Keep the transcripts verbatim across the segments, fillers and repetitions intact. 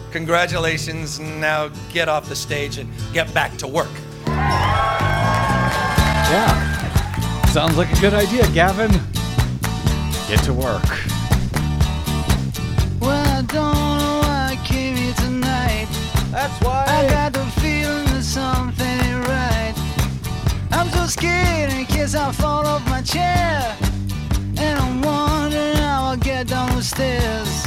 Congratulations. Now get off the stage and get back to work. Yeah. Sounds like a good idea, Gavin. Get to work. Well, I don't know why I came here tonight. That's why I got the feeling that something ain't right. I'm so scared in case I fall off my chair. And I'm wondering how I'll get down the stairs.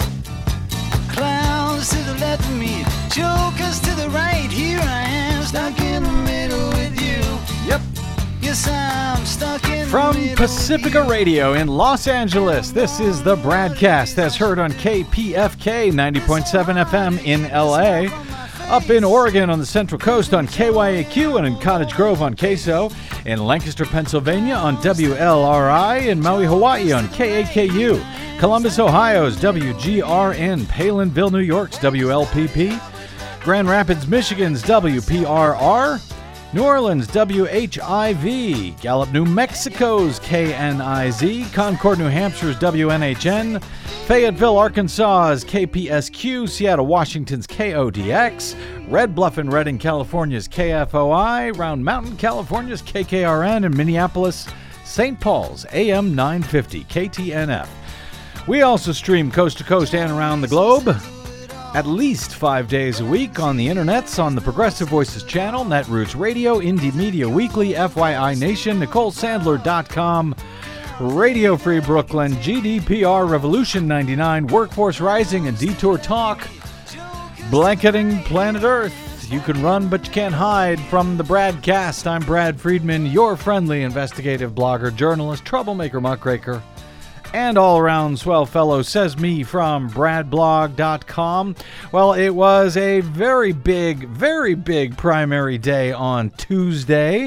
Clowns to the left of me, jokers to the right. Here I am, stuck in the middle with you. Yep. Yes, I'm stuck in From the middle Pacifica with you. Radio in Los Angeles, this is the Bradcast, as heard on K P F K ninety point seven F M in L A. Up in Oregon on the Central Coast on K Y A Q and in Cottage Grove on K S O. In Lancaster, Pennsylvania on W L R I. In Maui, Hawaii on K A K U. Columbus, Ohio's W G R N. Palinville, New York's W L P P. Grand Rapids, Michigan's W P R R. New Orleans, W H I V. Gallup, New Mexico's K N I Z. Concord, New Hampshire's W N H N. Fayetteville, Arkansas's K P S Q. Seattle, Washington's K O D X. Red Bluff and Redding, California's K F O I. Round Mountain, California's K K R N. And Minneapolis, Saint Paul's A M nine fifty, K T N F. We also stream coast to coast and around the globe at least five days a week on the internets, on the Progressive Voices channel, Netroots Radio, Indie Media Weekly, F Y I Nation, Nicole Sandler dot com, Radio Free Brooklyn, G D P R, Revolution ninety-nine, Workforce Rising, and Detour Talk. Blanketing planet Earth. You can run, but you can't hide. From the Bradcast, I'm Brad Friedman, your friendly investigative blogger, journalist, troublemaker, muckraker, and all-around swell fellow, says me from brad blog dot com. Well, it was a very big, very big primary day on Tuesday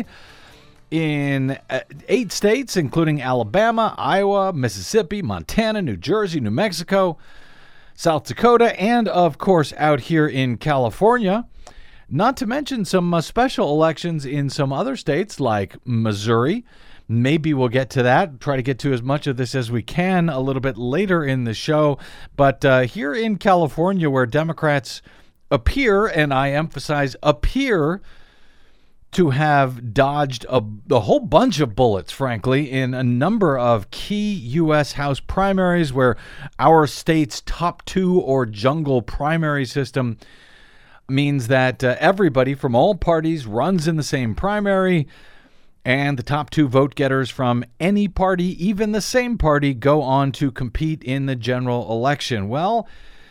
in eight states, including Alabama, Iowa, Mississippi, Montana, New Jersey, New Mexico, South Dakota, and, of course, out here in California. Not to mention some uh, special elections in some other states like Missouri. Maybe we'll get to that, try to get to as much of this as we can a little bit later in the show. But uh, here in California, where Democrats appear, and I emphasize appear, to have dodged a, a whole bunch of bullets, frankly, in a number of key U S House primaries where our state's top two or jungle primary system means that uh, everybody from all parties runs in the same primary, and the top two vote getters from any party, even the same party, go on to compete in the general election. Well,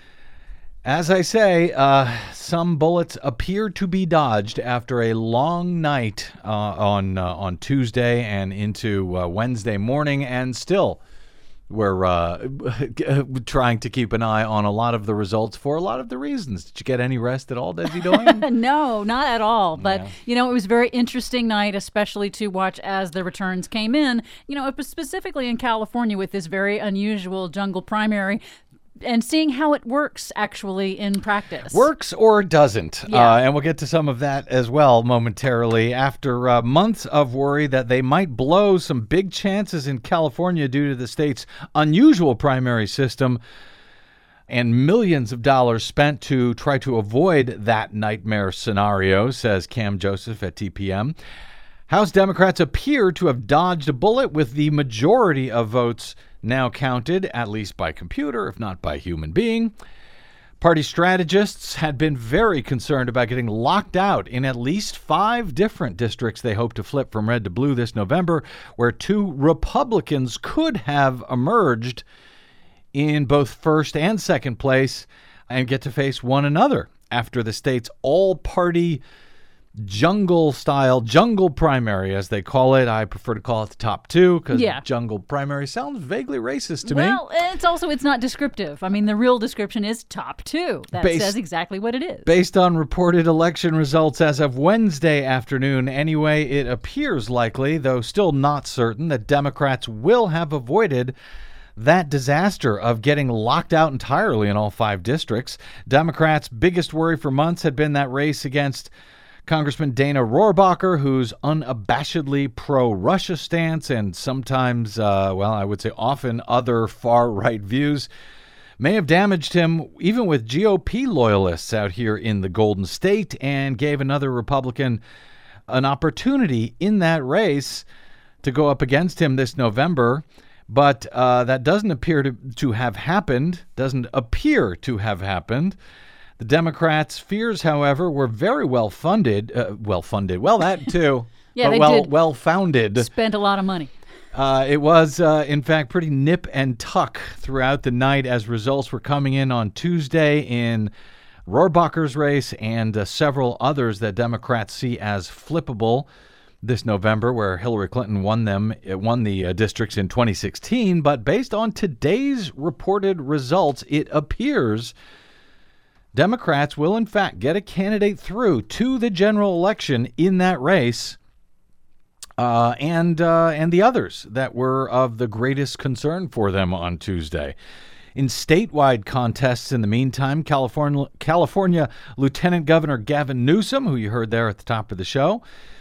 as I say, uh, some bullets appear to be dodged after a long night uh, on uh, on Tuesday and into uh, Wednesday morning, and still we're uh, trying to keep an eye on a lot of the results for a lot of the reasons. Did you get any rest at all, Desi Doyen? No, not at all. But, Yeah. you know, it was a very interesting night, especially to watch as the returns came in. You know, it was specifically in California with this very unusual jungle primary, and seeing how it works actually in practice. Works or doesn't. Yeah. Uh, and we'll get to some of that as well momentarily. After uh, months of worry that they might blow some big chances in California due to the state's unusual primary system, and millions of dollars spent to try to avoid that nightmare scenario, says Cam Joseph at T P M. House Democrats appear to have dodged a bullet, with the majority of votes now counted, at least by computer, if not by human being. Party strategists had been very concerned about getting locked out in at least five different districts they hope to flip from red to blue this November, where two Republicans could have emerged in both first and second place and get to face one another after the state's all-party jungle-style, jungle primary, as they call it. I prefer to call it the top two, because Yeah. jungle primary sounds vaguely racist to Well, me. it's also, it's not descriptive. I mean, the real description is top two. That Based- says exactly what it is. Based on reported election results as of Wednesday afternoon, anyway, it appears likely, though still not certain, that Democrats will have avoided that disaster of getting locked out entirely in all five districts. Democrats' biggest worry for months had been that race against Congressman Dana Rohrabacher, whose unabashedly pro-Russia stance and sometimes, uh, well, I would say often other far-right views may have damaged him even with G O P loyalists out here in the Golden State, and gave another Republican an opportunity in that race to go up against him this November. But uh, that doesn't appear to, to have happened, doesn't appear to have happened. The Democrats' fears, however, were very well funded, uh, well funded, well, that too, yeah, but they well, did well founded. Spent a lot of money. Uh, it was, uh, in fact, pretty nip and tuck throughout the night as results were coming in on Tuesday in Rohrabacher's race and uh, several others that Democrats see as flippable this November, where Hillary Clinton won them, won the uh, districts in twenty sixteen. But based on today's reported results, it appears Democrats will, in fact, get a candidate through to the general election in that race. Uh, and uh, and the others that were of the greatest concern for them on Tuesday. In statewide contests, in the meantime, California, California Lieutenant Governor Gavin Newsom, who you heard there at the top of the show,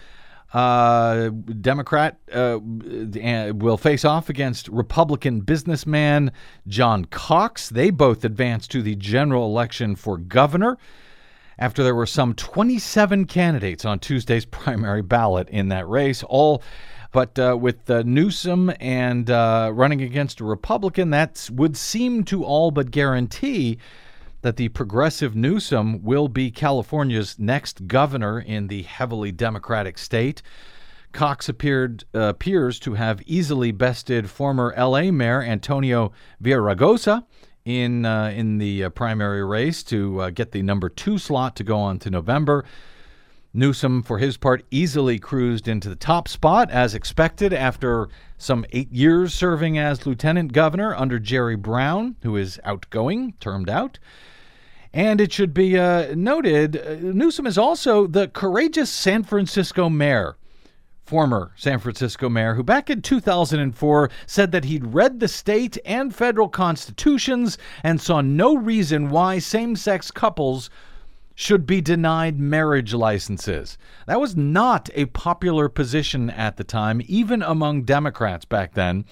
uh, Democrat, uh, will face off against Republican businessman John Cox. They both advanced to the general election for governor after there were some twenty-seven candidates on Tuesday's primary ballot in that race, all but uh, with uh, Newsom and uh, running against a Republican, that would seem to all but guarantee that the progressive Newsom will be California's next governor in the heavily Democratic state. Cox appeared uh, appears to have easily bested former L A Mayor Antonio Villaraigosa in uh, in the uh, primary race to uh, get the number two slot to go on to November. Newsom, for his part, easily cruised into the top spot as expected after some eight years serving as lieutenant governor under Jerry Brown, who is outgoing, termed out. And it should be uh, noted, uh, Newsom is also the courageous San Francisco mayor, former San Francisco mayor, who back in two thousand four said that he'd read the state and federal constitutions and saw no reason why same-sex couples should be denied marriage licenses. That was not a popular position at the time, even among Democrats back then.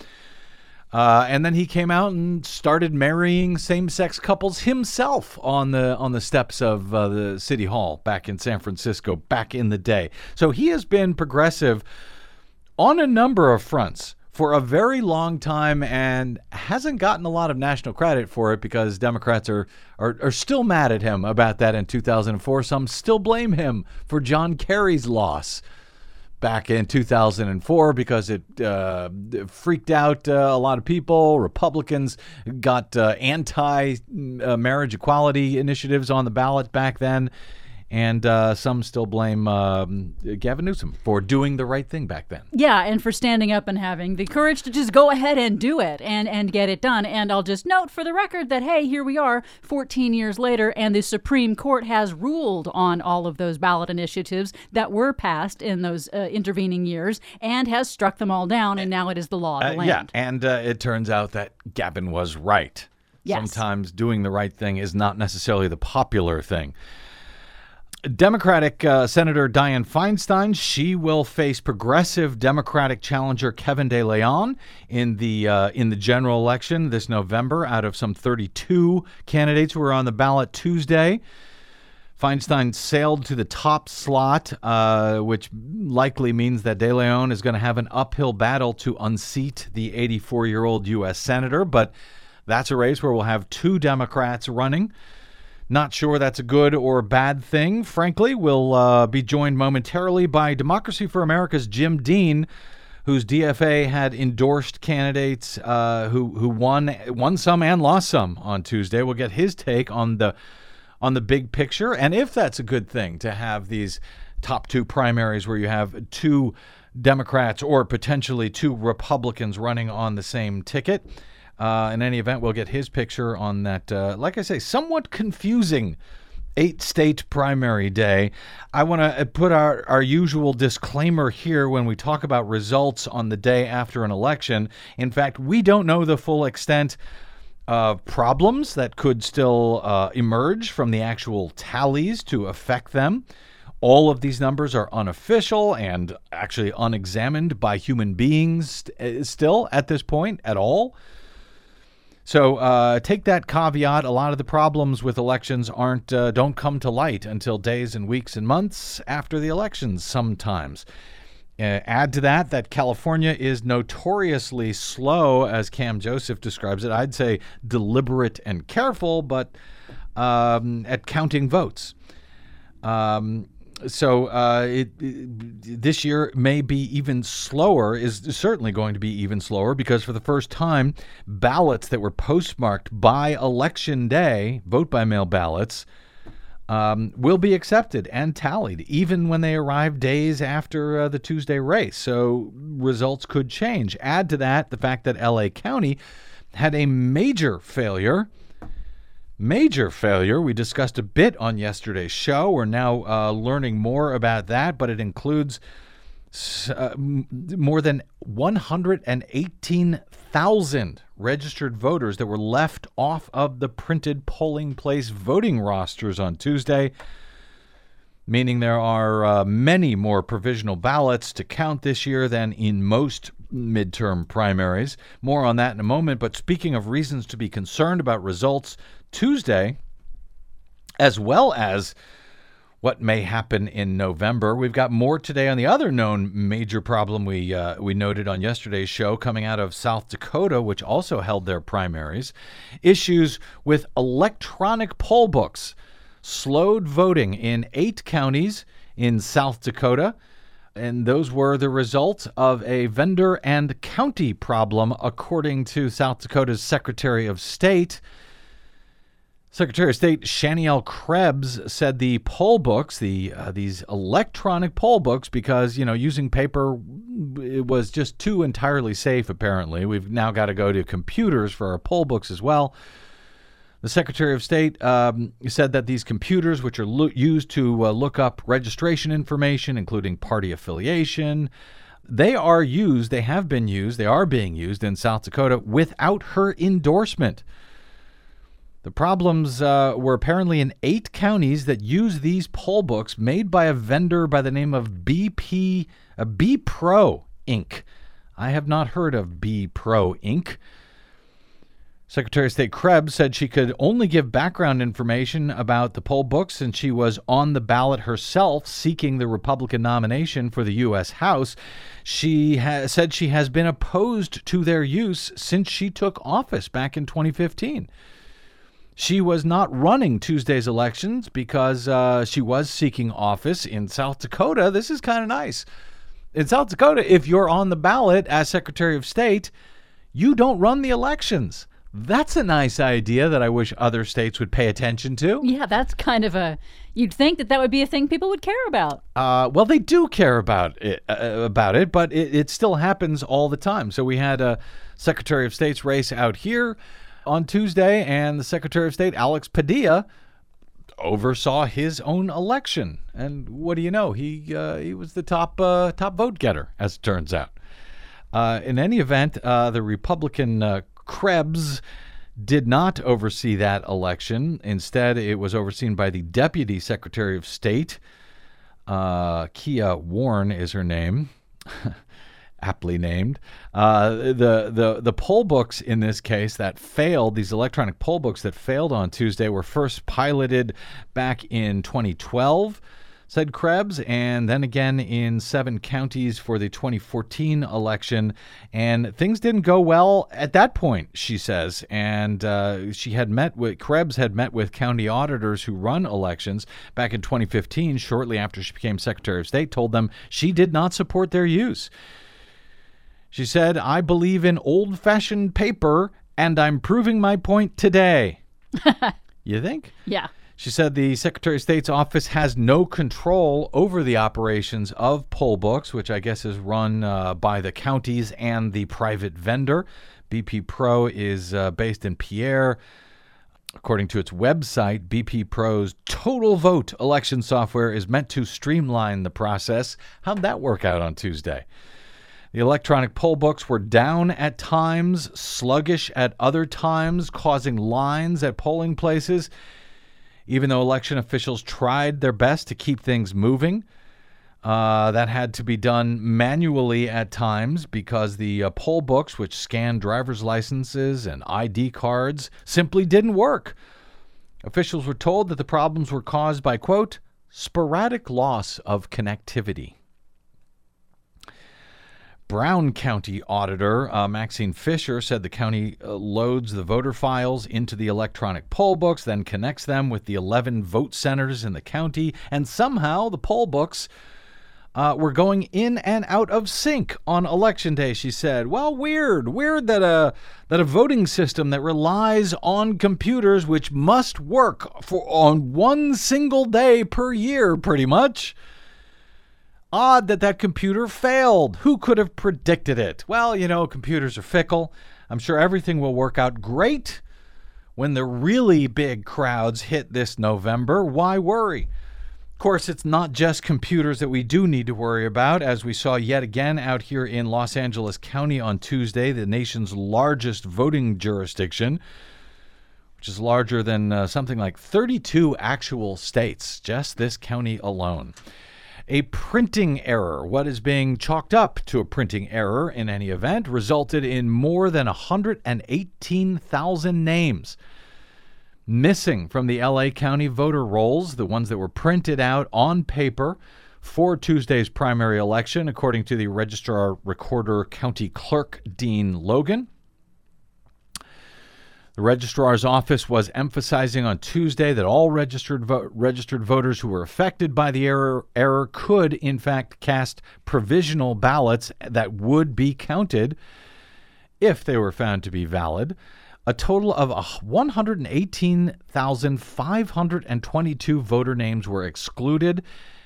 Uh, and then he came out and started marrying same-sex couples himself on the on the steps of uh, the City Hall back in San Francisco back in the day. So he has been progressive on a number of fronts for a very long time and hasn't gotten a lot of national credit for it because Democrats are, are, are still mad at him about that in two thousand four. Some still blame him for John Kerry's loss back in two thousand four because it uh, freaked out uh, a lot of people. Republicans got uh, anti-marriage equality initiatives on the ballot back then. And uh, some still blame um, Gavin Newsom for doing the right thing back then. Yeah, and for standing up and having the courage to just go ahead and do it and, and get it done. And I'll just note for the record that, hey, here we are fourteen years later, and the Supreme Court has ruled on all of those ballot initiatives that were passed in those uh, intervening years and has struck them all down, and now it is the law of the uh, land. Yeah, and uh, it turns out that Gavin was right. Yes. Sometimes doing the right thing is not necessarily the popular thing. Democratic uh, Senator Dianne Feinstein, she will face progressive Democratic challenger Kevin De Leon in the uh, in the general election this November out of some thirty-two candidates who were on the ballot Tuesday. Feinstein sailed to the top slot, uh, which likely means that De Leon is going to have an uphill battle to unseat the eighty-four-year-old U S senator, but that's a race where we'll have two Democrats running. Not sure that's a good or bad thing. Frankly, we'll uh, be joined momentarily by Democracy for America's Jim Dean, whose D F A had endorsed candidates uh, who who won won some and lost some on Tuesday. We'll get his take on the on the big picture and if that's a good thing to have these top two primaries where you have two Democrats or potentially two Republicans running on the same ticket. Uh, in any event, we'll get his picture on that, uh, like I say, somewhat confusing eight-state primary day. I want to put our, our usual disclaimer here when we talk about results on the day after an election. In fact, we don't know the full extent of problems that could still uh, emerge from the actual tallies to affect them. All of these numbers are unofficial and actually unexamined by human beings st- still at this point at all. So uh, take that caveat. A lot of the problems with elections aren't uh, don't come to light until days and weeks and months after the elections sometimes. Uh, add to that that California is notoriously slow, as Cam Joseph describes it. I'd say deliberate and careful, but um, at counting votes. Um, so uh, it, it, this year may be even slower, is certainly going to be even slower, because for the first time, ballots that were postmarked by Election Day, vote-by-mail ballots, um, will be accepted and tallied, even when they arrive days after uh, the Tuesday race. So results could change. Add to that the fact that L A County had a major failure Major failure. We discussed a bit on yesterday's show. We're now uh, learning more about that, but it includes uh, m- more than one hundred eighteen thousand registered voters that were left off of the printed polling place voting rosters on Tuesday, meaning there are uh, many more provisional ballots to count this year than in most midterm primaries. More on that in a moment. But speaking of reasons to be concerned about results Tuesday, as well as what may happen in November, we've got more today on the other known major problem we uh, we noted on yesterday's show coming out of South Dakota, which also held their primaries. Issues with electronic poll books slowed voting in eight counties in South Dakota, and those were the result of a vendor and county problem, according to South Dakota's Secretary of State. Secretary of State Shanielle Krebs said the poll books, the uh, these electronic poll books, because, you know, using paper, it was just too entirely safe, apparently. We've now got to go to computers for our poll books as well. The Secretary of State um, said that these computers, which are lo- used to uh, look up registration information, including party affiliation, they are used, they have been used, they are being used in South Dakota without her endorsement. The problems uh, were apparently in eight counties that use these poll books made by a vendor by the name of B P, uh, B Pro Incorporated. I have not heard of B Pro Incorporated. Secretary of State Krebs said she could only give background information about the poll books since she was on the ballot herself seeking the Republican nomination for the U S House. She ha- said she has been opposed to their use since she took office back in twenty fifteen. She was not running Tuesday's elections because uh, she was seeking office in South Dakota. This is kind of nice. In South Dakota, if you're on the ballot as Secretary of State, you don't run the elections. That's a nice idea that I wish other states would pay attention to. Yeah, that's kind of a, you'd think that that would be a thing people would care about. Uh, well, they do care about it, uh, about it, but it, it still happens all the time. So we had a Secretary of State's race out here on Tuesday, and the Secretary of State, Alex Padilla, oversaw his own election. And what do you know? He uh, he was the top uh, top vote getter, as it turns out. Uh, in any event, uh, the Republican uh, Krebs did not oversee that election. Instead, it was overseen by the Deputy Secretary of State. Uh, Kia Warren is her name. Aptly named. Uh, the, the, the poll books in this case that failed, these electronic poll books that failed on Tuesday, were first piloted back in twenty twelve, said Krebs, and then again in seven counties for the twenty fourteen election. And things didn't go well at that point, she says. And uh, she had met with, Krebs had met with county auditors who run elections back in twenty fifteen, shortly after she became Secretary of State, told them she did not support their use. She said, "I believe in old-fashioned paper, and I'm proving my point today." You think? Yeah. She said the Secretary of State's office has no control over the operations of poll books, which I guess is run uh, by the counties and the private vendor. B P Pro is uh, based in Pierre. According to its website, B P Pro's Total Vote election software is meant to streamline the process. How'd that work out on Tuesday? The electronic poll books were down at times, sluggish at other times, causing lines at polling places. Even though election officials tried their best to keep things moving, Uh, that had to be done manually at times because the uh, poll books, which scan driver's licenses and I D cards, simply didn't work. Officials were told that the problems were caused by, quote, sporadic loss of connectivity. Brown County Auditor uh, Maxine Fisher said the county uh, loads the voter files into the electronic poll books, then connects them with the eleven vote centers in the county, and somehow the poll books uh, were going in and out of sync on Election Day, she said. Well, weird. Weird that a, that a voting system that relies on computers, which must work for on one single day per year, pretty much. Odd that that computer failed. Who could have predicted it? Well, you know, computers are fickle. I'm sure everything will work out great when the really big crowds hit this November. Why worry? Of course, it's not just computers that we do need to worry about, as we saw yet again out here in Los Angeles County on Tuesday, the nation's largest voting jurisdiction, which is larger than uh, something like thirty-two actual states, just this county alone. A printing error, what is being chalked up to a printing error in any event, resulted in more than one hundred eighteen thousand names missing from the L A County voter rolls, the ones that were printed out on paper for Tuesday's primary election, according to the Registrar Recorder County Clerk Dean Logan. The registrar's office was emphasizing on Tuesday that all registered vo- registered voters who were affected by the error, error could, in fact, cast provisional ballots that would be counted if they were found to be valid. A total of one hundred eighteen thousand five hundred twenty-two voter names were excluded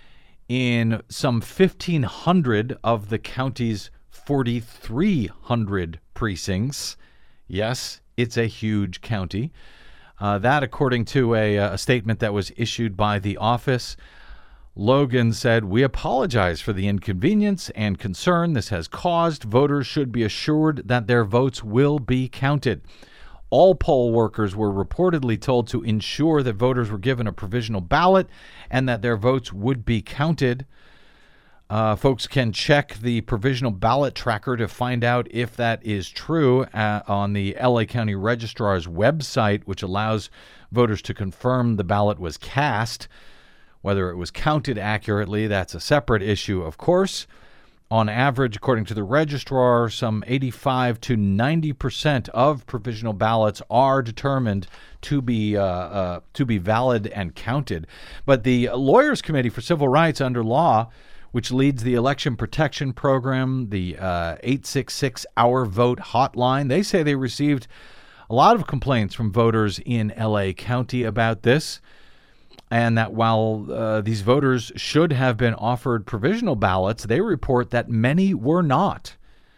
in some fifteen hundred of the county's forty-three hundred precincts. Yes, it's a huge county. Uh, that, according to a, a statement that was issued by the office, Logan said, "We apologize for the inconvenience and concern this has caused. Voters should be assured that their votes will be counted." All poll workers were reportedly told to ensure that voters were given a provisional ballot and that their votes would be counted. Uh, folks can check the provisional ballot tracker to find out if that is true uh, on the L A County Registrar's website, which allows voters to confirm the ballot was cast. Whether it was counted accurately, that's a separate issue, of course. On average, according to the registrar, some eighty-five to ninety percent of provisional ballots are determined to be uh, uh, to be valid and counted. But the Lawyers Committee for Civil Rights under law, which leads the election protection program, the uh, eight six six Our Vote hotline, they say they received a lot of complaints from voters in L A County about this, and that while uh, these voters should have been offered provisional ballots, they report that many were not.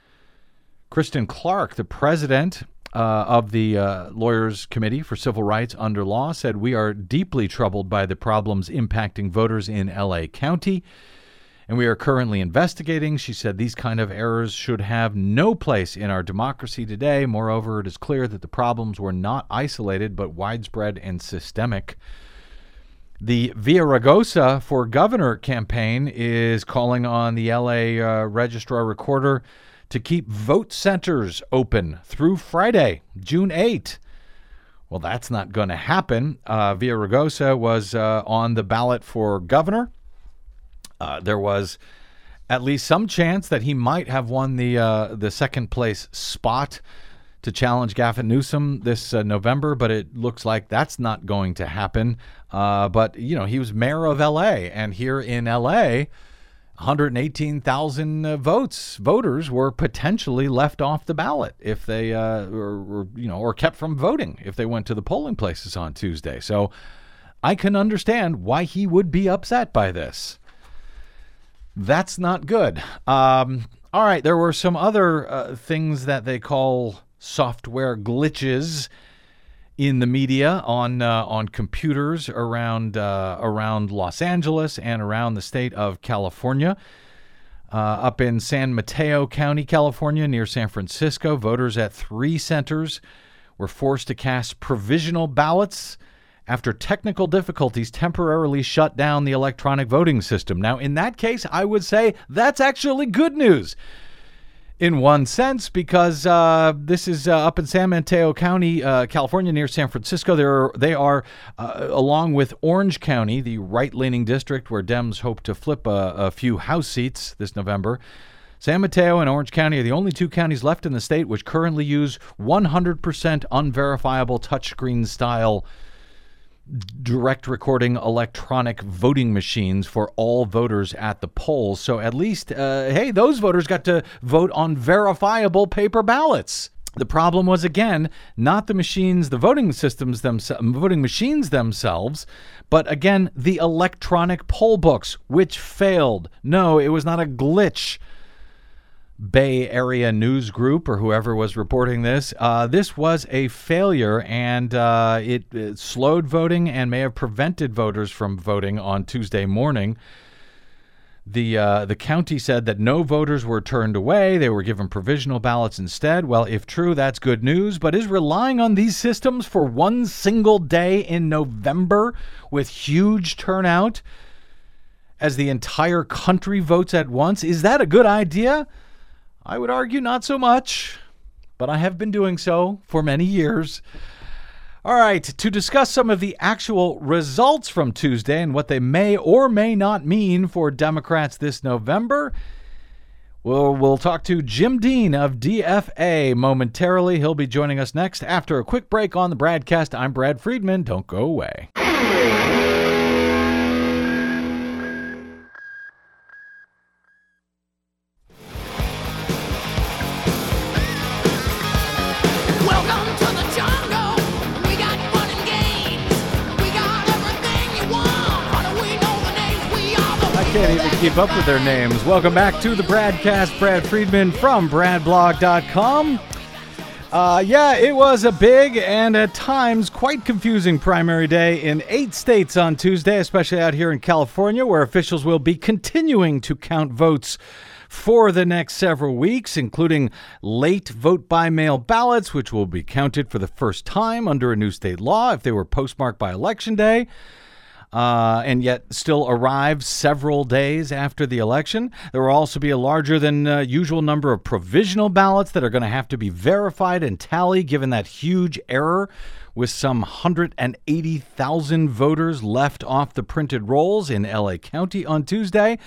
Kristen Clark, the president uh, of the uh, Lawyers Committee for Civil Rights under law, said, "We are deeply troubled by the problems impacting voters in L A County, and we are currently investigating." She said these kind of errors should have no place in our democracy today. Moreover, it is clear that the problems were not isolated but widespread and systemic. The Villaraigosa for Governor campaign is calling on the L A uh, Registrar Recorder to keep vote centers open through Friday, June eighth. Well, that's not going to happen. Uh, Villaraigosa was uh, on the ballot for governor. Uh, there was at least some chance that he might have won the uh, the second place spot to challenge Gavin Newsom this uh, November, but it looks like that's not going to happen. Uh, but, you know, he was mayor of L A, and here in L A, one hundred eighteen thousand uh, votes, voters were potentially left off the ballot if they, uh, or, or, you know, or kept from voting if they went to the polling places on Tuesday. So I can understand why he would be upset by this. That's not good. Um, all right, there were some other uh, things that they call software glitches in the media on uh, on computers around uh, around Los Angeles and around the state of California. Uh, up in San Mateo County, California, near San Francisco, voters at three centers were forced to cast provisional ballots after technical difficulties temporarily shut down the electronic voting system. Now, in that case, I would say that's actually good news in one sense, because uh, this is uh, up in San Mateo County, uh, California, near San Francisco. They're, they are, uh, along with Orange County, the right-leaning district where Dems hope to flip a, a few House seats this November. San Mateo and Orange County are the only two counties left in the state which currently use one hundred percent unverifiable touchscreen-style direct recording electronic voting machines for all voters at the polls. So at least, uh, hey, those voters got to vote on verifiable paper ballots. The problem was, again, not the machines, the voting systems themselves, voting machines themselves, but again, the electronic poll books, which failed. No, it was not a glitch. Bay Area News Group or whoever was reporting this. Uh, this was a failure, and uh, it, it slowed voting and may have prevented voters from voting on Tuesday morning. The uh, the county said that no voters were turned away. They were given provisional ballots instead. Well, if true, that's good news, but is relying on these systems for one single day in November with huge turnout as the entire country votes at once, is that a good idea? I would argue not so much, but I have been doing so for many years. All right, to discuss some of the actual results from Tuesday and what they may or may not mean for Democrats this November, we'll, we'll talk to Jim Dean of D F A momentarily. He'll be joining us next after a quick break on the Bradcast. I'm Brad Friedman. Don't go away. Can't even keep up with their names. Welcome back to the Bradcast. Brad Friedman from brad blog dot com. Uh, yeah, it was a big and at times quite confusing primary day in eight states on Tuesday, especially out here in California, where officials will be continuing to count votes for the next several weeks, including late vote-by-mail ballots, which will be counted for the first time under a new state law if they were postmarked by Election Day. Uh, and yet still arrive several days after the election. There will also be a larger than uh, usual number of provisional ballots that are going to have to be verified and tallied, given that huge error with some one hundred eighty thousand voters left off the printed rolls in L A County on Tuesday.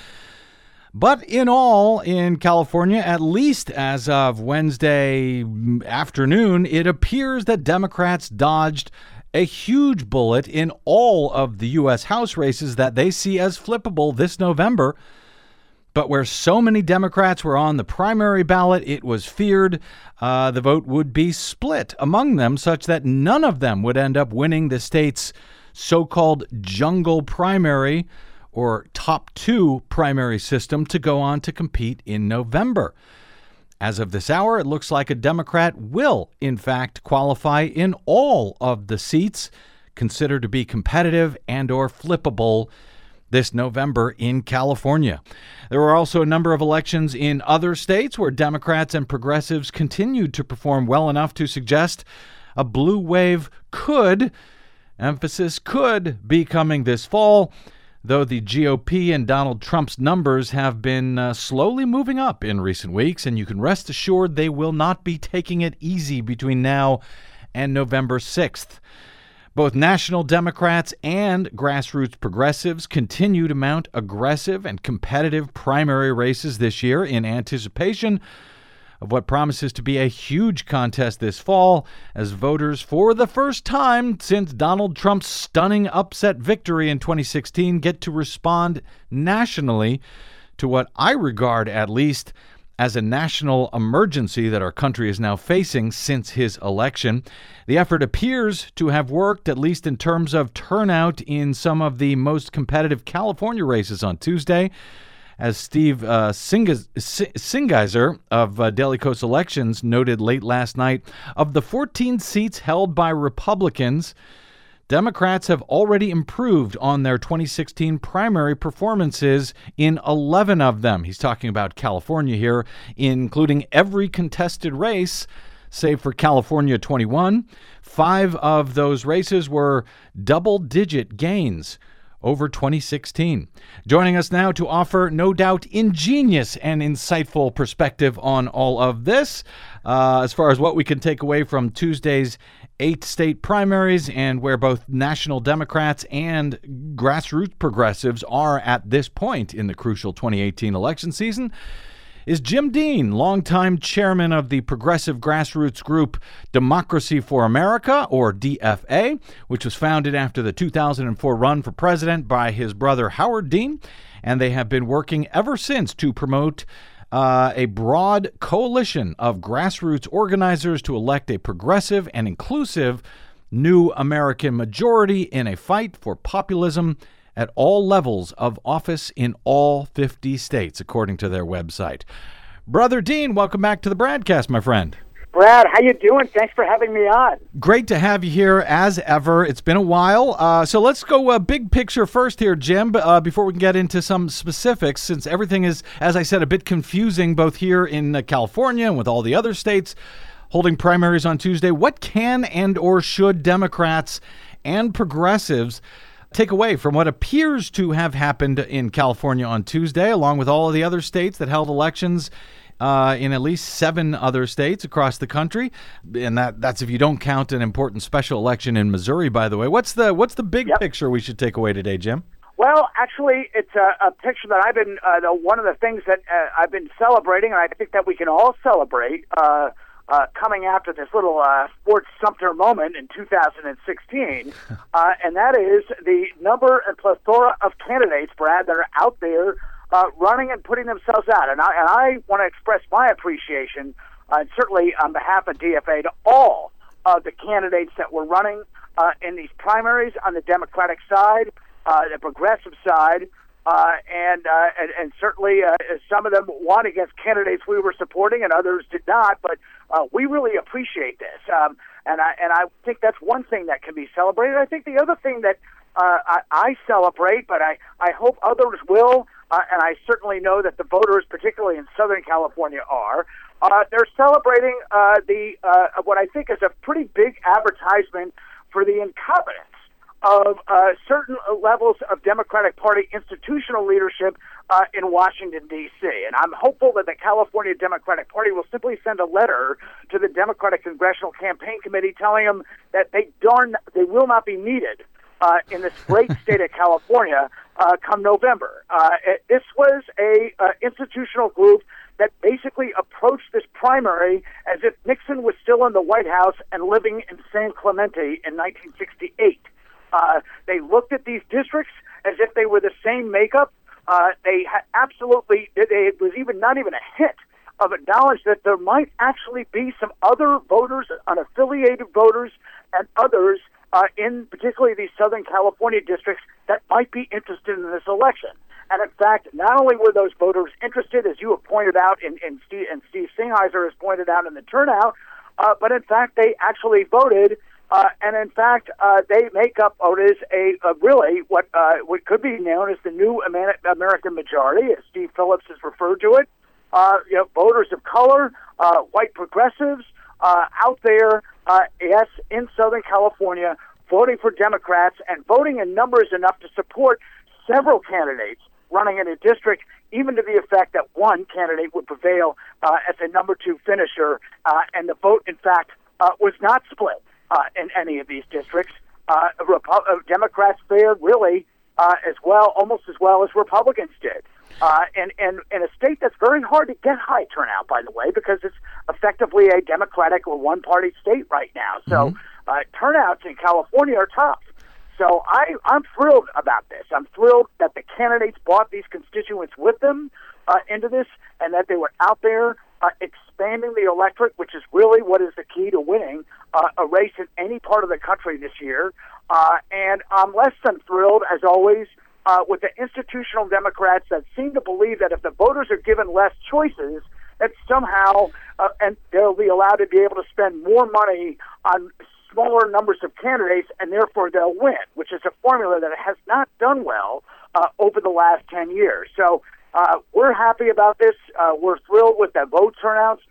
But in all, in California, at least as of Wednesday afternoon, it appears that Democrats dodged a huge bullet in all of the U S House races that they see as flippable this November. But where so many Democrats were on the primary ballot, it was feared uh, the vote would be split among them, such that none of them would end up winning the state's so-called jungle primary or top two primary system to go on to compete in November. As of this hour, it looks like a Democrat will, in fact, qualify in all of the seats considered to be competitive and or flippable this November in California. There were also a number of elections in other states where Democrats and progressives continued to perform well enough to suggest a blue wave could, emphasis could, be coming this fall, though the G O P and Donald Trump's numbers have been uh, slowly moving up in recent weeks, and you can rest assured they will not be taking it easy between now and November sixth. Both national Democrats and grassroots progressives continue to mount aggressive and competitive primary races this year in anticipation of what promises to be a huge contest this fall as voters, for the first time since Donald Trump's stunning upset victory in twenty sixteen, get to respond nationally to what I regard, at least, as a national emergency that our country is now facing since his election. The effort appears to have worked, at least in terms of turnout in some of the most competitive California races on Tuesday. As Steve uh, Singeiser of uh, Daily Kos Elections noted late last night, of the fourteen seats held by Republicans, Democrats have already improved on their twenty sixteen primary performances in eleven of them. He's talking about California here, including every contested race. save for California twenty-one. Five of those races were double-digit gains over twenty sixteen. Joining us now to offer, no doubt, ingenious and insightful perspective on all of this, uh, as far as what we can take away from Tuesday's eight state primaries and where both national Democrats and grassroots progressives are at this point in the crucial twenty eighteen election season, is Jim Dean, longtime chairman of the progressive grassroots group Democracy for America, or D F A, which was founded after the two thousand four run for president by his brother Howard Dean, and they have been working ever since to promote uh, a broad coalition of grassroots organizers to elect a progressive and inclusive new American majority in a fight for populism at all levels of office in all fifty states, according to their website. Brother Dean, welcome back to the Bradcast, my friend. Brad, how you doing? Thanks for having me on. Great to have you here, as ever. It's been a while. Uh, so let's go uh, big picture first here, Jim, uh, before we can get into some specifics, since everything is, as I said, a bit confusing both here in uh, California and with all the other states holding primaries on Tuesday. What can and or should Democrats and progressives take away from what appears to have happened in California on Tuesday, along with all of the other states that held elections uh, in at least seven other states across the country? And that that's if you don't count an important special election in Missouri, by the way. What's the what's the big Yep. picture we should take away today, Jim? Well, actually, it's a, a picture that I've been, uh, the, one of the things that uh, I've been celebrating, and I think that we can all celebrate uh, uh, coming after this little uh, Fort Sumter moment in two thousand sixteen, uh, and that is the number and plethora of candidates, Brad, that are out there uh, running and putting themselves out. And I, and I want to express my appreciation, uh, certainly on behalf of D F A, to all of the candidates that were running uh, in these primaries on the Democratic side, uh, the progressive side, uh, and, uh, and and certainly uh, some of them won against candidates we were supporting, and others did not. But uh, we really appreciate this, um, and I and I think that's one thing that can be celebrated. I think the other thing that uh, I, I celebrate, but I I hope others will, uh, and I certainly know that the voters, particularly in Southern California, are. Uh, they're celebrating uh, the uh, what I think is a pretty big advertisement for the incompetence of uh, certain levels of Democratic Party institutional leadership uh, in Washington, D C And I'm hopeful that the California Democratic Party will simply send a letter to the Democratic Congressional Campaign Committee telling them that they darn they will not be needed uh, in this great state of California uh, come November. Uh, it, this was a uh, institutional group that basically approached this primary as if Nixon was still in the White House and living in San Clemente in nineteen sixty-eight. Uh, they looked at these districts as if they were the same makeup. Uh, they ha- absolutely, they, it was even not even a hint of knowledge that there might actually be some other voters, unaffiliated voters, and others uh, in particularly these Southern California districts that might be interested in this election. And in fact, not only were those voters interested, as you have pointed out, and, and, Steve, and Steve Singheiser has pointed out in the turnout, uh, but in fact, they actually voted. Uh, and in fact, uh, they make up what is a, a really what uh, what could be known as the new American majority, as Steve Phillips has referred to it. Uh, you know, voters of color, uh, white progressives uh, out there, uh, yes, in Southern California, voting for Democrats and voting in numbers enough to support several candidates running in a district, even to the effect that one candidate would prevail uh, as a number two finisher, uh, and the vote, in fact, uh, was not split. Uh, in any of these districts, uh, Repu- uh, Democrats fared really uh, as well, almost as well as Republicans did. Uh, and, and in a state that's very hard to get high turnout, by the way, because it's effectively a Democratic or one-party state right now. So mm-hmm. uh, turnouts in California are tough. So I, I'm thrilled about this. I'm thrilled that the candidates brought these constituents with them uh, into this, and that they were out there uh, expanding the electorate, which is really what is the key to winning uh, a race in any part of the country this year. Uh, and I'm less than thrilled, as always, uh, with the institutional Democrats that seem to believe that if the voters are given less choices, that somehow uh, and they'll be allowed to be able to spend more money on smaller numbers of candidates, and therefore they'll win, which is a formula that has not done well uh, over the last ten years. So uh, we're happy about this. Uh, we're thrilled with the vote turnouts. We're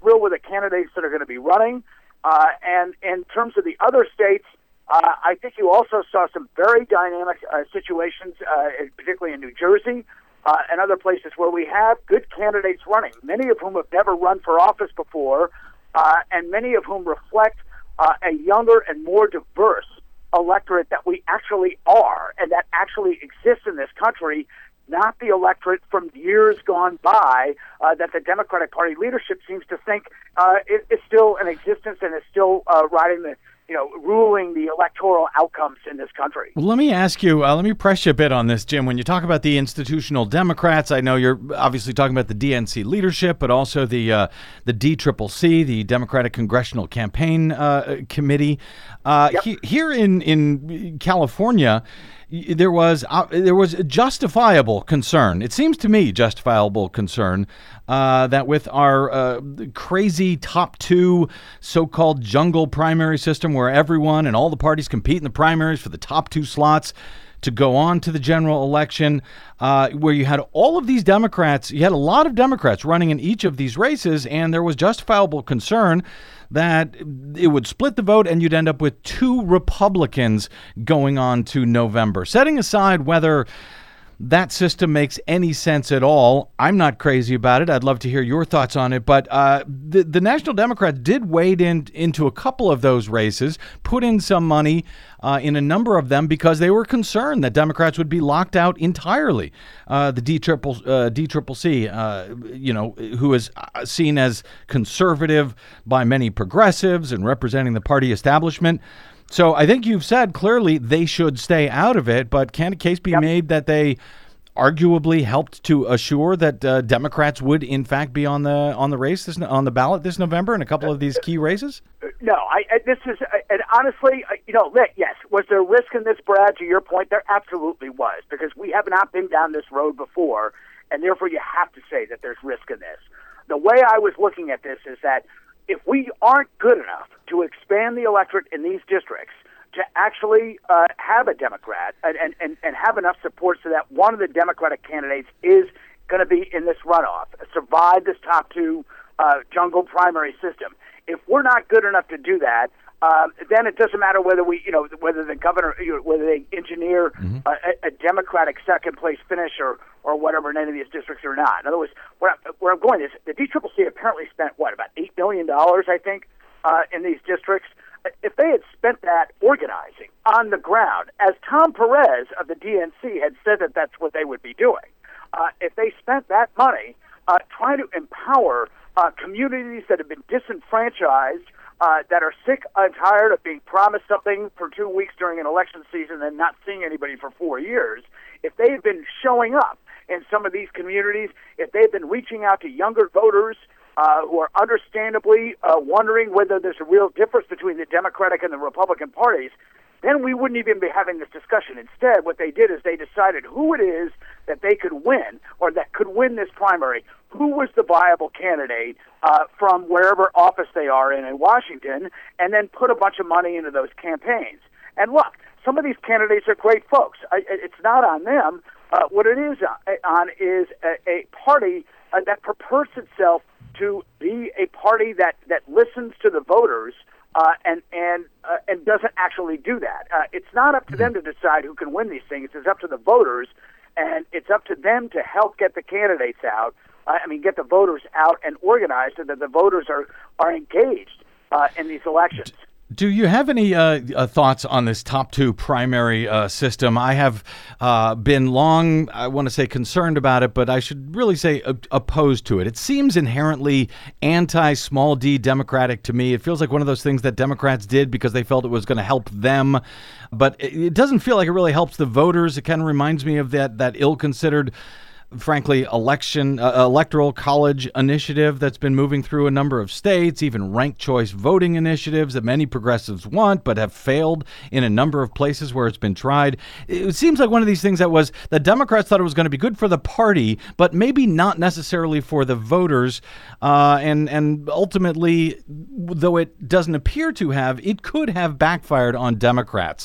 thrilled with the candidates that are going to be running. Uh, and in terms of the other states, uh, I think you also saw some very dynamic uh, situations, uh, particularly in New Jersey uh, and other places where we have good candidates running, many of whom have never run for office before, uh, and many of whom reflect uh, a younger and more diverse electorate that we actually are and that actually exists in this country, not the electorate from years gone by uh, that the Democratic Party leadership seems to think uh, is, is still in existence and is still uh, riding the, you know, ruling the electoral outcomes in this country. Well, let me ask you, uh, let me press you a bit on this, Jim. When you talk about the institutional Democrats, I know you're obviously talking about the D N C leadership, but also the uh, the D C C C, the Democratic Congressional Campaign uh, Committee. Uh, yep. he, here in, in California, there was uh, there was justifiable concern. It seems to me justifiable concern uh, that with our uh, crazy top two so-called jungle primary system where everyone and all the parties compete in the primaries for the top two slots to go on to the general election, uh, where you had all of these Democrats, you had a lot of Democrats running in each of these races, and there was justifiable concern that it would split the vote and you'd end up with two Republicans going on to November. Setting aside whether that system makes any sense at all, I'm not crazy about it. I'd love to hear your thoughts on it. But uh, the, the National Democrats did wade in into a couple of those races, put in some money uh, in a number of them because they were concerned that Democrats would be locked out entirely. Uh, the D C C, uh, D C C C, uh, you know, who is seen as conservative by many progressives and representing the party establishment. So I think you've said clearly they should stay out of it, but can a case be yep. made that they arguably helped to assure that uh, Democrats would in fact be on the on the race this, on the ballot this November in a couple of these key races? No, I, I this is and honestly, you know, yes, was there risk in this, Brad? To your point, there absolutely was, because we have not been down this road before, and therefore you have to say that there's risk in this. The way I was looking at this is that if we aren't good enough to expand the electorate in these districts to actually uh, have a Democrat and, and, and have enough support so that one of the Democratic candidates is going to be in this runoff, survive this top two uh, jungle primary system, if we're not good enough to do that, um, then it doesn't matter whether we, you know, whether the governor, you know, whether they engineer mm-hmm. a, a Democratic second place finish or, or whatever in any of these districts or not. In other words, where, I, where I'm going is the D C C C apparently spent what about eight million dollars, I think, uh, in these districts. If they had spent that organizing on the ground, as Tom Perez of the D N C had said that that's what they would be doing, uh, if they spent that money uh, trying to empower uh, communities that have been disenfranchised, uh, that are sick and tired of being promised something for two weeks during an election season and not seeing anybody for four years, if they had been showing up in some of these communities, if they had been reaching out to younger voters uh, who are understandably uh, wondering whether there's a real difference between the Democratic and the Republican parties, then we wouldn't even be having this discussion. Instead, what they did is they decided who it is that they could win or that could win this primary, who was the viable candidate uh, from wherever office they are in in Washington, and then put a bunch of money into those campaigns. And look, some of these candidates are great folks. I, it's not on them. Uh, what it is on is a, a party uh, that purports itself to be a party that, that listens to the voters uh, and and uh, and doesn't actually do that. Uh, it's not up to them to decide who can win these things. It's up to the voters, and it's up to them to help get the candidates out. Uh, I mean, get the voters out and organized so that the voters are, are engaged uh, in these elections. Do you have any uh, uh, thoughts on this top two primary uh, system? I have uh, been long, I want to say concerned about it, but I should really say uh, opposed to it. It seems inherently anti-small d Democratic to me. It feels like one of those things that Democrats did because they felt it was going to help them, but it, it doesn't feel like it really helps the voters. It kind of reminds me of that, that ill-considered, frankly, election uh, electoral college initiative that's been moving through a number of states, even ranked choice voting initiatives that many progressives want but have failed in a number of places where it's been tried. It seems like one of these things that was the Democrats thought it was going to be good for the party, but maybe not necessarily for the voters. Uh, and, and ultimately, though it doesn't appear to have, it could have backfired on Democrats.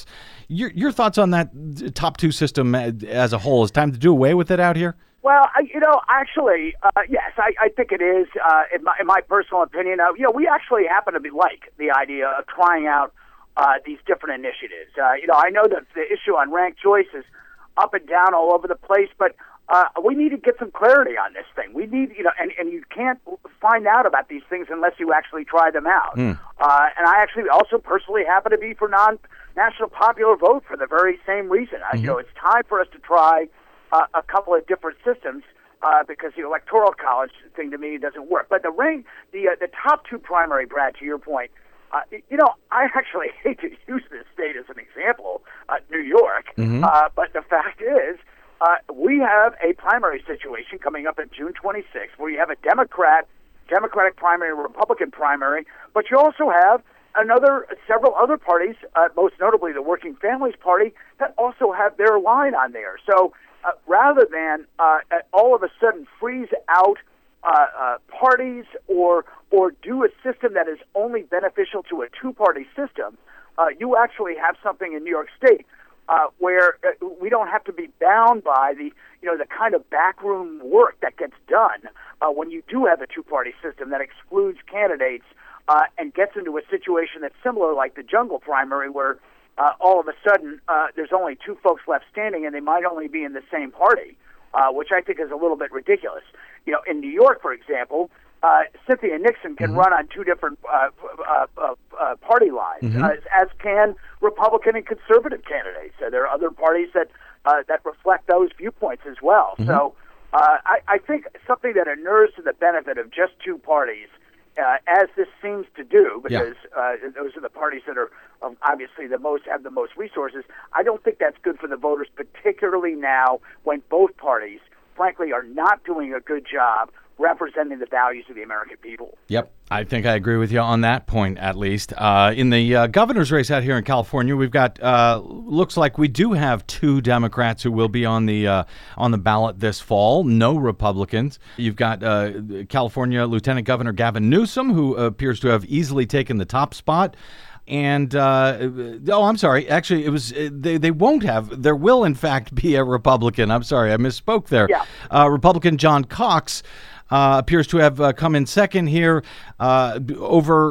Your, your thoughts on that top two system as a whole? Is it time to do away with it out here? Well, I, you know, actually, uh, yes, I, I think it is. Uh, in, my, in my personal opinion, uh, you know, we actually happen to be like the idea of trying out uh, these different initiatives. Uh, you know, I know that the issue on ranked choice is up and down all over the place, but uh, we need to get some clarity on this thing. We need, you know, and, and you can't find out about these things unless you actually try them out. Mm. Uh, and I actually also personally happen to be for non-national popular vote for the very same reason. Mm-hmm. Uh, you know, it's time for us to try Uh, a couple of different systems uh, because the electoral college thing to me doesn't work. But the ring, the uh, the top two primary, Brad, to your point, uh, you know, I actually hate to use this state as an example, uh, New York, mm-hmm. uh, but the fact is uh, we have a primary situation coming up on June twenty-sixth where you have a Democrat, Democratic primary, Republican primary, but you also have another several other parties, uh, most notably the Working Families Party, that also have their line on there. So Uh, rather than uh, all of a sudden freeze out uh, uh, parties or or do a system that is only beneficial to a two-party system, uh, you actually have something in New York State uh, where uh, we don't have to be bound by the you know the kind of backroom work that gets done uh, when you do have a two-party system that excludes candidates uh, and gets into a situation that's similar like the jungle primary where Uh, all of a sudden, uh, there's only two folks left standing, and they might only be in the same party, uh, which I think is a little bit ridiculous. You know, in New York, for example, uh, Cynthia Nixon can mm-hmm. run on two different uh, uh, uh, uh, party lines, mm-hmm. as, as can Republican and conservative candidates. So there are other parties that uh, that reflect those viewpoints as well. Mm-hmm. So uh, I, I think something that inures to the benefit of just two parties, Uh, as this seems to do, because yeah. uh, those are the parties that are um, obviously the most have the most resources. I don't think that's good for the voters, particularly now when both parties, frankly, are not doing a good job representing the values of the American people. Yep, I think I agree with you on that point, at least. Uh, in the uh, governor's race out here in California, we've got uh, looks like we do have two Democrats who will be on the uh, on the ballot this fall. No Republicans. You've got uh, California Lieutenant Governor Gavin Newsom, who appears to have easily taken the top spot. And, uh, oh, I'm sorry. Actually, it was they, they won't have. There will, in fact, be a Republican. I'm sorry, I misspoke there. Yeah. Uh, Republican John Cox Uh, appears to have uh, come in second here uh, over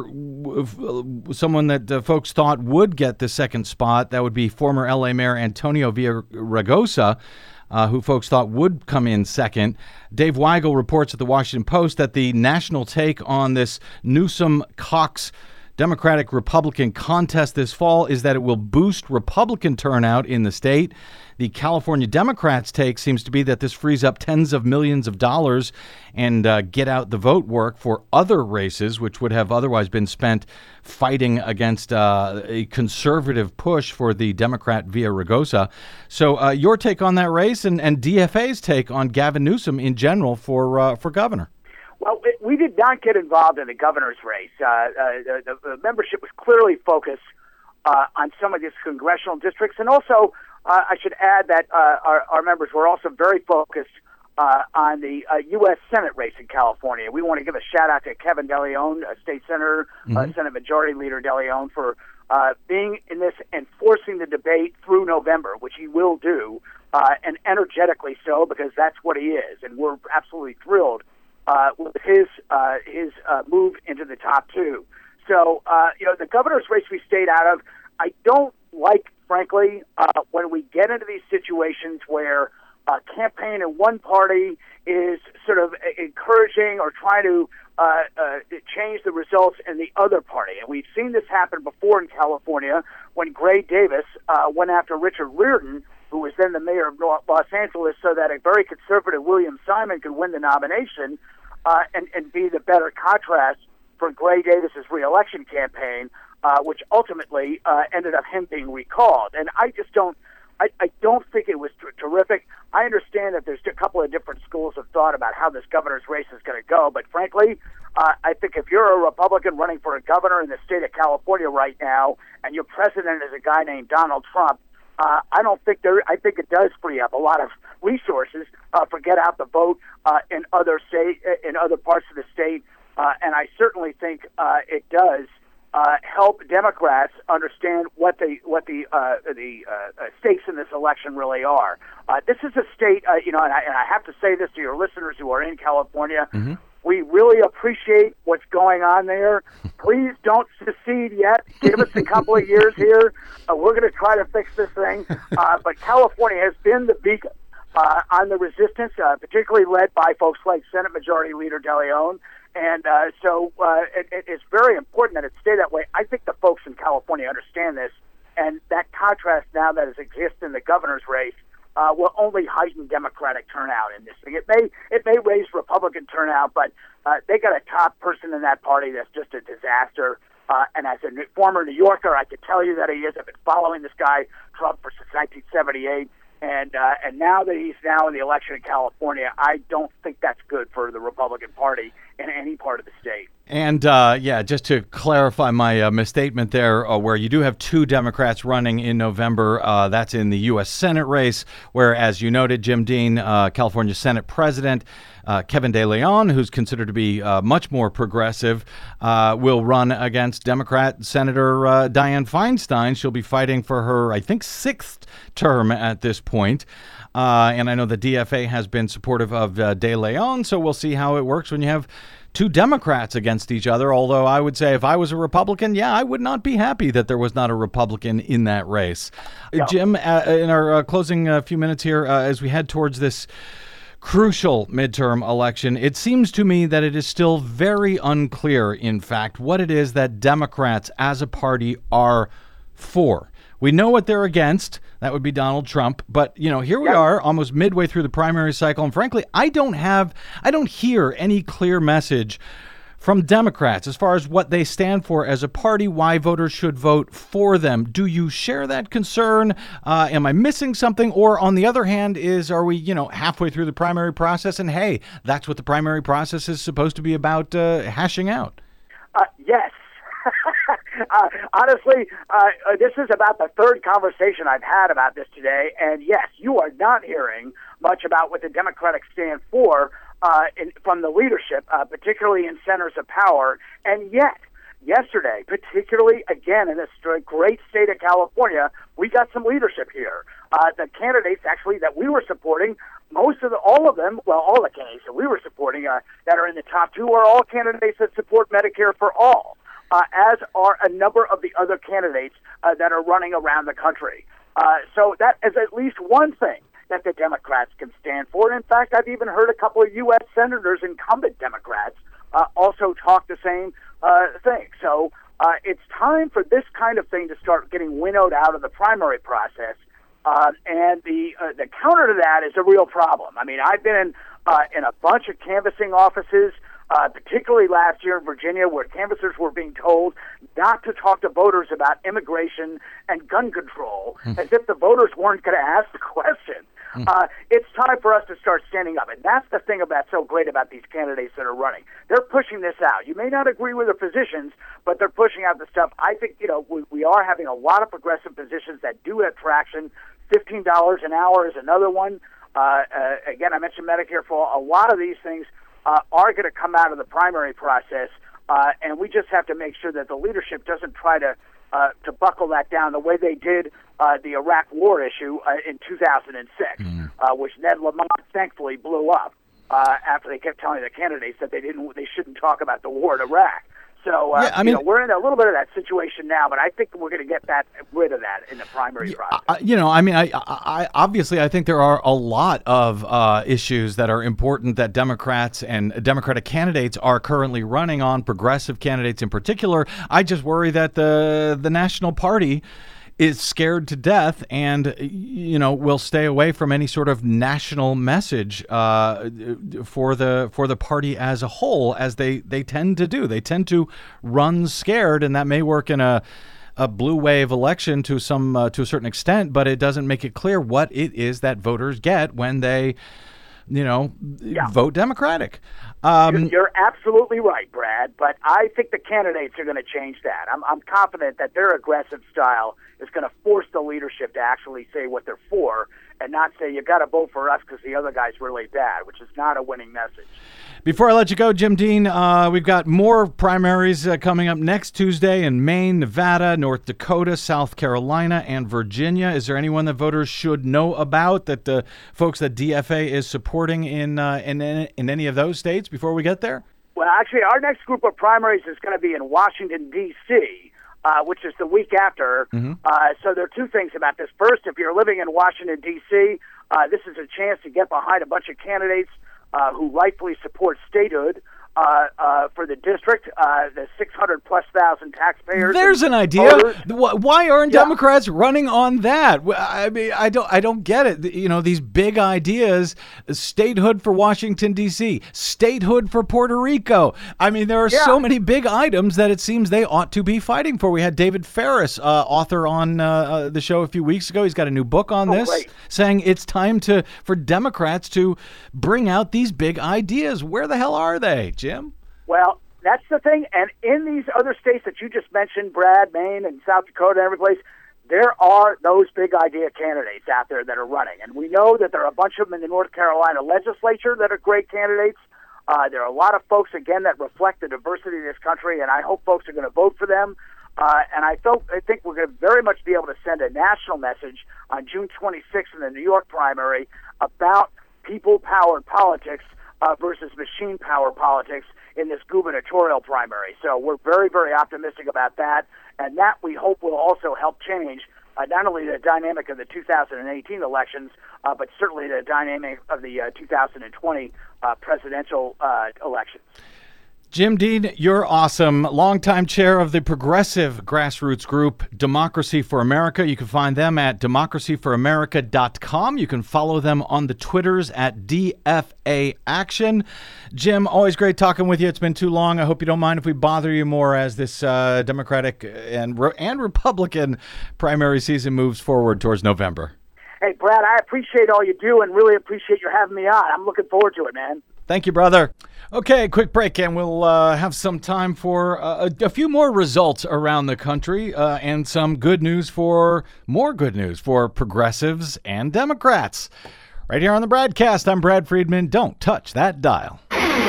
w- someone that uh, folks thought would get the second spot. That would be former L A Mayor Antonio Villaraigosa, uh, who folks thought would come in second. Dave Weigel reports at the Washington Post that the national take on this Newsom-Cox Democratic-Republican contest this fall is that it will boost Republican turnout in the state. The California Democrats' take seems to be that this frees up tens of millions of dollars and uh, get out the vote work for other races, which would have otherwise been spent fighting against uh, a conservative push for the Democrat Villaraigosa. So uh, your take on that race and, and D F A's take on Gavin Newsom in general for uh, for governor? Well, we did not get involved in the governor's race. Uh, uh, the, the membership was clearly focused uh, on some of these congressional districts. And also, uh, I should add that uh, our, our members were also very focused uh, on the uh, U S Senate race in California. We want to give a shout-out to Kevin DeLeon, a state senator, mm-hmm. uh, Senate Majority Leader DeLeon, for uh, being in this and forcing the debate through November, which he will do, uh, and energetically so, because that's what he is. And we're absolutely thrilled Uh, with his uh, his uh, move into the top two. So, uh, you know, the governor's race we stayed out of. I don't like, frankly, uh, when we get into these situations where a campaign in one party is sort of encouraging or trying to uh, uh, change the results in the other party. And we've seen this happen before in California when Gray Davis uh, went after Richard Riordan, who was then the mayor of Los Angeles, so that a very conservative William Simon could win the nomination. Uh, and, and be the better contrast for Gray Davis's reelection campaign, uh, which ultimately uh, ended up him being recalled. And I just don't, I, I don't think it was t- terrific. I understand that there's a couple of different schools of thought about how this governor's race is going to go, but frankly, uh, I think if you're a Republican running for a governor in the state of California right now, and your president is a guy named Donald Trump, Uh, I don't think there. I think it does free up a lot of resources uh, for get out the vote uh, in other state, in other parts of the state, uh, and I certainly think uh, it does uh, help Democrats understand what the what the uh, the uh, stakes in this election really are. Uh, this is a state, uh, you know, and I, and I have to say this to your listeners who are in California. Mm-hmm. We really appreciate what's going on there. Please don't secede yet. Give us a couple of years here. Uh, we're going to try to fix this thing. Uh, but California has been the beacon uh, on the resistance, uh, particularly led by folks like Senate Majority Leader DeLeon. And uh, so uh, it, it's very important that it stay that way. I think the folks in California understand this. And that contrast now that has exists in the governor's race Uh, will only heighten Democratic turnout in this thing. It may it may raise Republican turnout, but uh, they got a top person in that party that's just a disaster. Uh, and as a former New Yorker, I could tell you that he is. I've been following this guy, Trump, for since nineteen seventy-eight. And uh, and now that he's now in the election in California, I don't think that's good for the Republican Party in any part of the state. And, uh, yeah, just to clarify my uh, misstatement there, uh, where you do have two Democrats running in November, uh, that's in the U S Senate race, where, as you noted, Jim Dean, uh, California Senate President, uh, Kevin DeLeon, who's considered to be uh, much more progressive, uh, will run against Democrat Senator uh, Dianne Feinstein. She'll be fighting for her, I think, sixth term at this point. Uh, and I know the D F A has been supportive of uh, DeLeon, so we'll see how it works when you have two Democrats against each other, although I would say if I was a Republican, yeah, I would not be happy that there was not a Republican in that race. No. Jim, uh, in our uh, closing uh, few minutes here, uh, as we head towards this crucial midterm election, it seems to me that it is still very unclear, in fact, what it is that Democrats as a party are for. We know what they're against. That would be Donald Trump. But, you know, here we yep. are almost midway through the primary cycle. And frankly, I don't have, I don't hear any clear message from Democrats as far as what they stand for as a party, why voters should vote for them. Do you share that concern? Uh, am I missing something? Or on the other hand, is are we, you know, halfway through the primary process? And hey, that's what the primary process is supposed to be about, uh, hashing out. Uh, yes. uh, honestly, uh, this is about the third conversation I've had about this today, and yes, you are not hearing much about what the Democrats stand for uh, in, from the leadership, uh, particularly in centers of power, and yet, yesterday, particularly, again, in this great state of California, we got some leadership here. Uh, the candidates, actually, that we were supporting, most of the, all of them, well, all the candidates that we were supporting uh, that are in the top two are all candidates that support Medicare for all. Uh, as are a number of the other candidates uh, that are running around the country. Uh, so that is at least one thing that the Democrats can stand for. And in fact, I've even heard a couple of U S senators, incumbent Democrats, uh, also talk the same uh, thing. So uh, it's time for this kind of thing to start getting winnowed out of the primary process. Uh, and the uh, the counter to that is a real problem. I mean, I've been in, uh, in a bunch of canvassing offices, Uh, particularly last year in Virginia, where canvassers were being told not to talk to voters about immigration and gun control, mm. as if the voters weren't going to ask the question. Mm. Uh, it's time for us to start standing up, and that's the thing about so great about these candidates that are running. They're pushing this out. You may not agree with their positions, but they're pushing out the stuff. I think, you know, we, we are having a lot of progressive positions that do have traction. fifteen dollars an hour is another one. Uh, uh, again, I mentioned Medicare for all. A lot of these things Uh, are going to come out of the primary process, uh, and we just have to make sure that the leadership doesn't try to uh, to buckle that down the way they did uh, the Iraq War issue uh, in two thousand six, mm. uh, which Ned Lamont thankfully blew up uh, after they kept telling the candidates that they didn't they shouldn't talk about the war in Iraq. So, uh, yeah, I mean, you know, we're in a little bit of that situation now, but I think we're going to get that rid of that in the primary process. Uh, you know, I mean, I, I obviously I think there are a lot of uh, issues that are important that Democrats and Democratic candidates are currently running on, progressive candidates in particular. I just worry that the the National Party is scared to death and, you know, will stay away from any sort of national message uh, for the for the party as a whole, as they, they tend to do. They tend to run scared, and that may work in a a blue wave election to some uh, to a certain extent, but it doesn't make it clear what it is that voters get when they, you know, yeah. vote Democratic. Um, you're, you're absolutely right, Brad, but I think the candidates are going to change that. I'm, I'm confident that their aggressive style is going to force the leadership to actually say what they're for and not say you got to vote for us because the other guy's really bad, which is not a winning message. Before I let you go, Jim Dean, uh, we've got more primaries uh, coming up next Tuesday in Maine, Nevada, North Dakota, South Carolina, and Virginia. Is there anyone that voters should know about that the folks that D F A is supporting in, uh, in in any of those states before we get there? Well, actually, our next group of primaries is going to be in Washington, D C, uh, which is the week after. Mm-hmm. Uh, so there are two things about this. First, if you're living in Washington, D C, uh, this is a chance to get behind a bunch of candidates Uh, who rightfully support statehood uh, uh, for the district, uh, the six hundred plus thousand taxpayers. There's an idea. Voters. Why aren't Yeah. Democrats running on that? I mean, I don't, I don't get it. You know, these big ideas: statehood for Washington D C, statehood for Puerto Rico. I mean, there are Yeah. so many big items that it seems they ought to be fighting for. We had David Ferris, uh, author, on uh, uh, the show a few weeks ago. He's got a new book on Oh, this, great. saying it's time to for Democrats to bring out these big ideas. Where the hell are they, Jim? Well, that's the thing. And in these other states that you just mentioned, Brad, Maine, and South Dakota, and every place, there are those big idea candidates out there that are running. And we know that there are a bunch of them in the North Carolina legislature that are great candidates. Uh, there are a lot of folks, again, that reflect the diversity of this country, and I hope folks are going to vote for them. Uh, and I, felt, I think we're going to very much be able to send a national message on June twenty-sixth in the New York primary about people-powered politics uh, versus machine-powered politics in this gubernatorial primary. So we're very, very optimistic about that, and that we hope will also help change uh, not only the dynamic of the two thousand eighteen elections, uh, but certainly the dynamic of the uh, two thousand twenty uh, presidential uh, elections. Jim Dean, you're awesome. Longtime chair of the progressive grassroots group Democracy for America. You can find them at democracy for america dot com. You can follow them on the Twitters at D F A Action. Jim, always great talking with you. It's been too long. I hope you don't mind if we bother you more as this uh, Democratic and, and Republican primary season moves forward towards November. Hey, Brad, I appreciate all you do and really appreciate you having me on. I'm looking forward to it, man. Thank you, brother. Okay, quick break, and we'll uh, have some time for uh, a, a few more results around the country uh, and some good news for, more good news for progressives and Democrats. Right here on the Bradcast, I'm Brad Friedman. Don't touch that dial.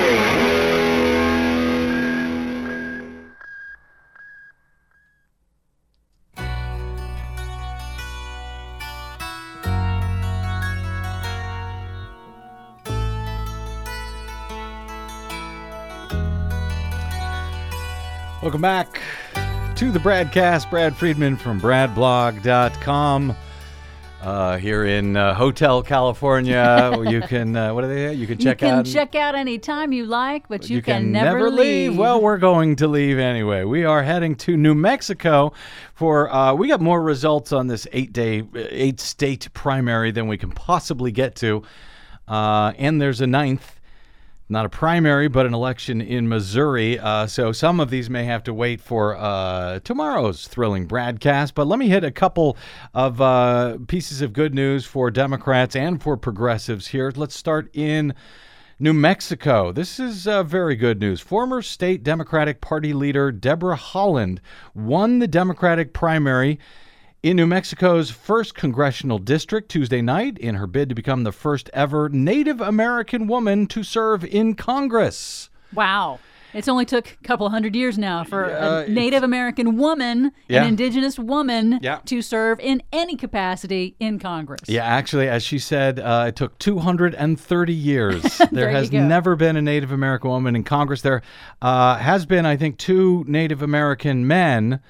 Welcome back to the Bradcast. Brad Friedman from brad blog dot com. Uh, here in uh, Hotel California, where you can, uh, what are they? You can check you can out. check out anytime you like, but you, you can, can never leave. Well, we're going to leave anyway. We are heading to New Mexico for, uh, we got more results on this eight-day, eight-state primary than we can possibly get to. Uh, and there's a ninth. Not a primary, but an election in Missouri. Uh, so some of these may have to wait for uh, tomorrow's thrilling broadcast. But let me hit a couple of uh, pieces of good news for Democrats and for progressives here. Let's start in New Mexico. This is uh, very good news. Former state Democratic Party leader Deborah Haaland won the Democratic primary in New Mexico's first congressional district Tuesday night in her bid to become the first ever Native American woman to serve in Congress. Wow. It's only took a couple hundred years now for Uh, a Native American woman, Yeah. an indigenous woman, Yeah. to serve in any capacity in Congress. Yeah, actually, as she said, uh, it took two hundred thirty years. There, There you has go. never been a Native American woman in Congress. There uh, has been, I think, two Native American men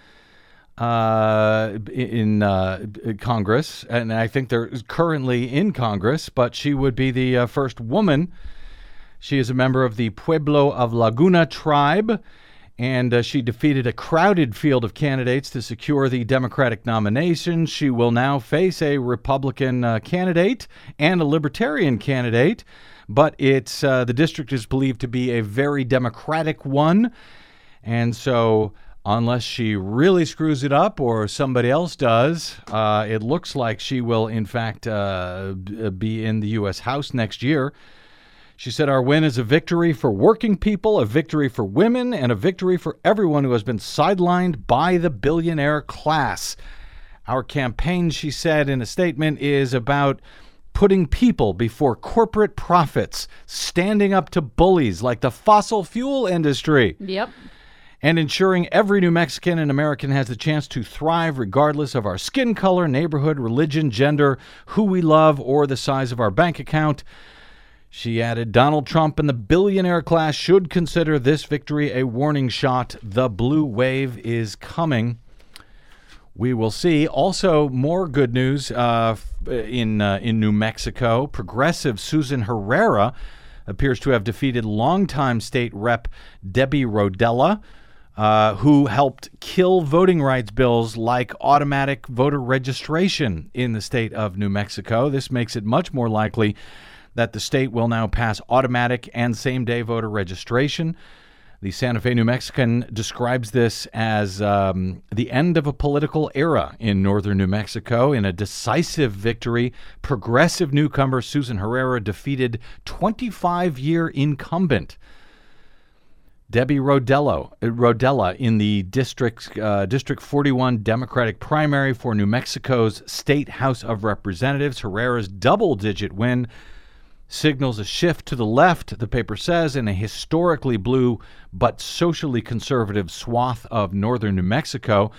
uh, in uh, Congress, and I think they're currently in Congress, but she would be the uh, first woman. She is a member of the Pueblo of Laguna tribe, and uh, she defeated a crowded field of candidates to secure the Democratic nomination. She will now face a Republican uh, candidate and a Libertarian candidate, but it's uh, the district is believed to be a very Democratic one, and so unless she really screws it up or somebody else does, uh, it looks like she will, in fact, uh, be in the U S House next year. She said, "Our win is a victory for working people, a victory for women, and a victory for everyone who has been sidelined by the billionaire class. Our campaign, she said in a statement, is about putting people before corporate profits, standing up to bullies like the fossil fuel industry. Yep. And ensuring every New Mexican and American has the chance to thrive regardless of our skin color, neighborhood, religion, gender, who we love, or the size of our bank account. She added, Donald Trump and the billionaire class should consider this victory a warning shot. The blue wave is coming. We will see. Also, more good news uh, in uh, in New Mexico. Progressive Susan Herrera appears to have defeated longtime state rep Debbie Rodella, uh, who helped kill voting rights bills like automatic voter registration in the state of New Mexico. This makes it much more likely that the state will now pass automatic and same-day voter registration. The Santa Fe New Mexican describes this as um, the end of a political era in northern New Mexico. In a decisive victory, progressive newcomer Susan Herrera defeated twenty-five-year incumbent Debbie Rodello, Rodella in the District, uh, District forty-one Democratic primary for New Mexico's State House of Representatives. Herrera's double-digit win signals a shift to the left, the paper says, in a historically blue but socially conservative swath of northern New Mexico.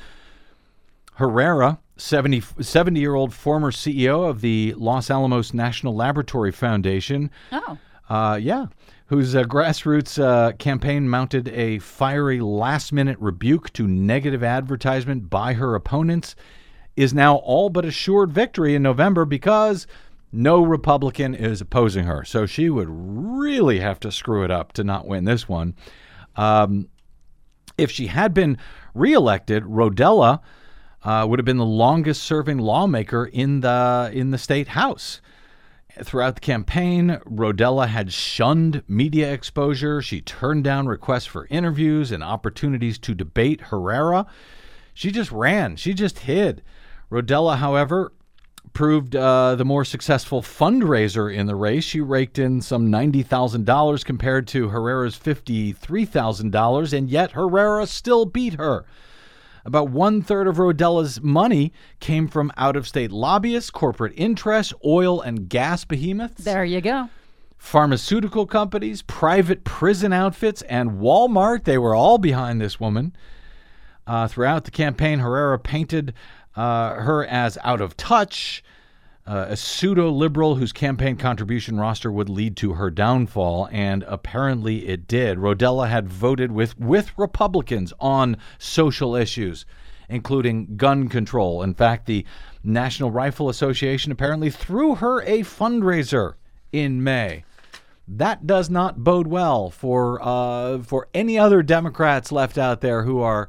Herrera, seventy, seventy-year-old former C E O of the Los Alamos National Laboratory Foundation. Oh. Uh, yeah. Whose uh, grassroots uh, campaign mounted a fiery last-minute rebuke to negative advertisement by her opponents, is now all but assured victory in November because no Republican is opposing her. So she would really have to screw it up to not win this one. Um, if she had been reelected, Rodella uh, would have been the longest-serving lawmaker in the in the state house. Throughout the campaign, Rodella had shunned media exposure. She turned down requests for interviews and opportunities to debate Herrera. She just ran. She just hid. Rodella, however, proved uh, the more successful fundraiser in the race. She raked in some ninety thousand dollars compared to Herrera's fifty-three thousand dollars, and yet Herrera still beat her. About one-third of Rodella's money came from out-of-state lobbyists, corporate interests, oil and gas behemoths. There you go. Pharmaceutical companies, private prison outfits, and Walmart. They were all behind this woman. Uh, throughout the campaign, Herrera painted uh, her as out of touch, uh, a pseudo-liberal whose campaign contribution roster would lead to her downfall, and apparently it did. Rodella had voted with, with Republicans on social issues, including gun control. In fact, the National Rifle Association apparently threw her a fundraiser in May. That does not bode well for uh, for any other Democrats left out there who are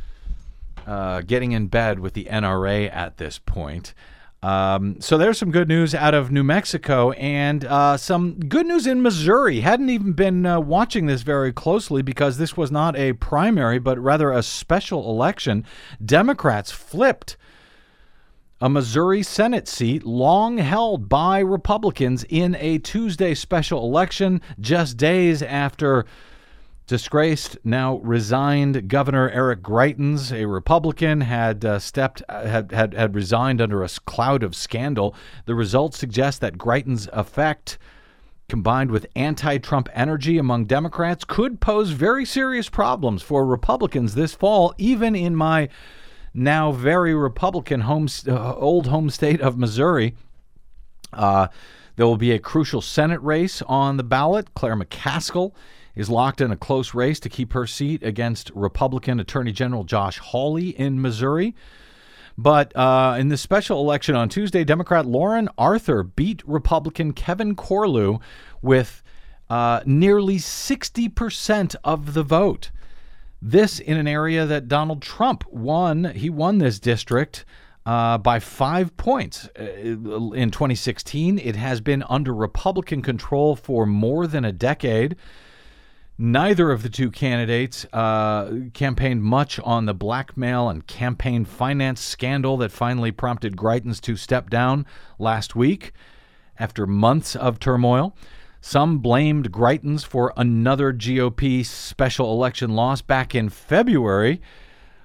uh, getting in bed with the N R A at this point. Um, so there's some good news out of New Mexico, and uh, some good news in Missouri. Hadn't even been uh, watching this very closely because this was not a primary, but rather a special election. Democrats flipped a Missouri Senate seat long held by Republicans in a Tuesday special election, just days after disgraced, now resigned Governor Eric Greitens, a Republican, had uh, stepped had, had had resigned under a cloud of scandal. The results suggest that Greitens' effect, combined with anti-Trump energy among Democrats, could pose very serious problems for Republicans this fall, even in my now very Republican home uh, old home state of Missouri. Uh, there will be a crucial Senate race on the ballot. Claire McCaskill is locked in a close race to keep her seat against Republican Attorney General Josh Hawley in Missouri. But uh, in the special election on Tuesday, Democrat Lauren Arthur beat Republican Kevin Corlew with uh, nearly sixty percent of the vote. This in an area that Donald Trump won. He won this district uh, by five points. In twenty sixteen, it has been under Republican control for more than a decade. Neither of the two candidates uh, campaigned much on the blackmail and campaign finance scandal that finally prompted Greitens to step down last week after months of turmoil. Some blamed Greitens for another G O P special election loss back in February,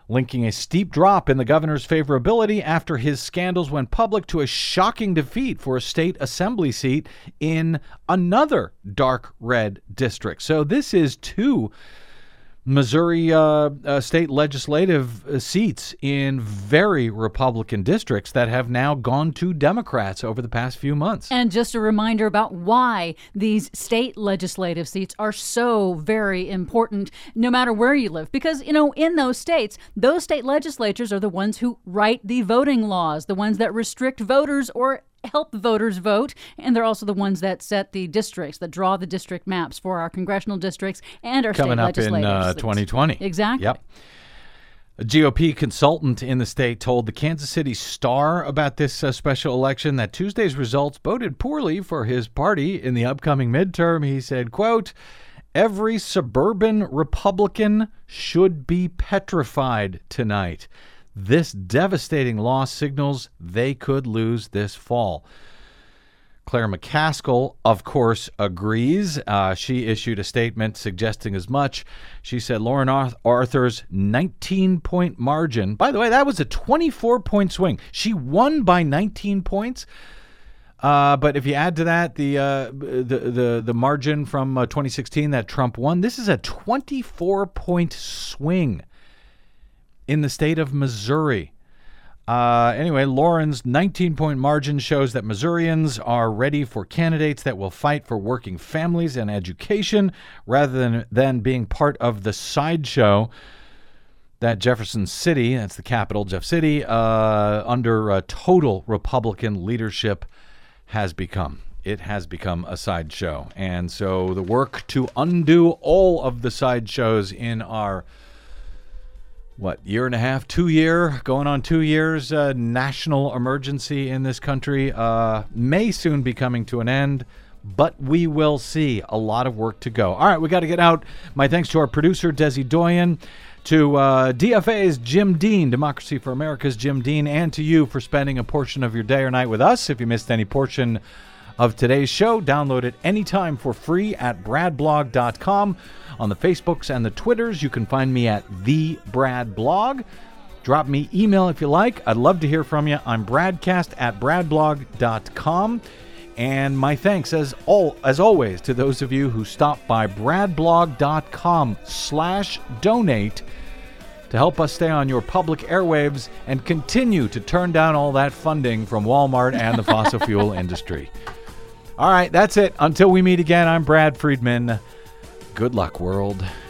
linking a steep drop in the governor's favorability after his scandals went public to a shocking defeat for a state assembly seat in another dark red district. So this is two Missouri uh, uh, state legislative uh, seats in very Republican districts that have now gone to Democrats over the past few months. And just a reminder about why these state legislative seats are so very important, no matter where you live. Because, you know, in those states, those state legislatures are the ones who write the voting laws, the ones that restrict voters or help voters vote, and they're also the ones that set the districts, that draw the district maps for our congressional districts and our Coming state up in legislative uh, seats. twenty twenty. Exactly. Yep. A G O P consultant in the state told the Kansas City Star about this uh, special election that Tuesday's results boded poorly for his party in the upcoming midterm. He said, quote, "Every suburban Republican should be petrified tonight. This devastating loss signals they could lose this fall." Claire McCaskill, of course, agrees. Uh, she issued a statement suggesting as much. She said Lauren Arthur's nineteen-point margin, by the way, that was a twenty-four point swing. She won by nineteen points. Uh, but if you add to that the uh, the, the the margin from uh, twenty sixteen that Trump won, this is a twenty-four point swing in the state of Missouri. Uh, anyway, Lauren's nineteen-point margin shows that Missourians are ready for candidates that will fight for working families and education rather than, than being part of the sideshow that Jefferson City, that's the capital, Jeff City, uh, under uh, total Republican leadership has become. It has become a sideshow. And so the work to undo all of the sideshows in our what, year and a half, two year, going on two years, uh, national emergency in this country uh, may soon be coming to an end, but we will see. A lot of work to go. All right, we got to get out. My thanks to our producer, Desi Doyen, to uh, D F A's Jim Dean, Democracy for America's Jim Dean, and to you for spending a portion of your day or night with us. If you missed any portion of today's show, download it anytime for free at brad blog dot com. On the Facebooks and the Twitters, you can find me at The Brad Blog. Drop me email if you like. I'd love to hear from you. I'm bradcast at brad blog dot com. And my thanks, as all as always, to those of you who stop by brad blog dot com slash donate to help us stay on your public airwaves and continue to turn down all that funding from Walmart and the fossil fuel industry. All right, that's it. Until we meet again, I'm Brad Friedman. Good luck, world.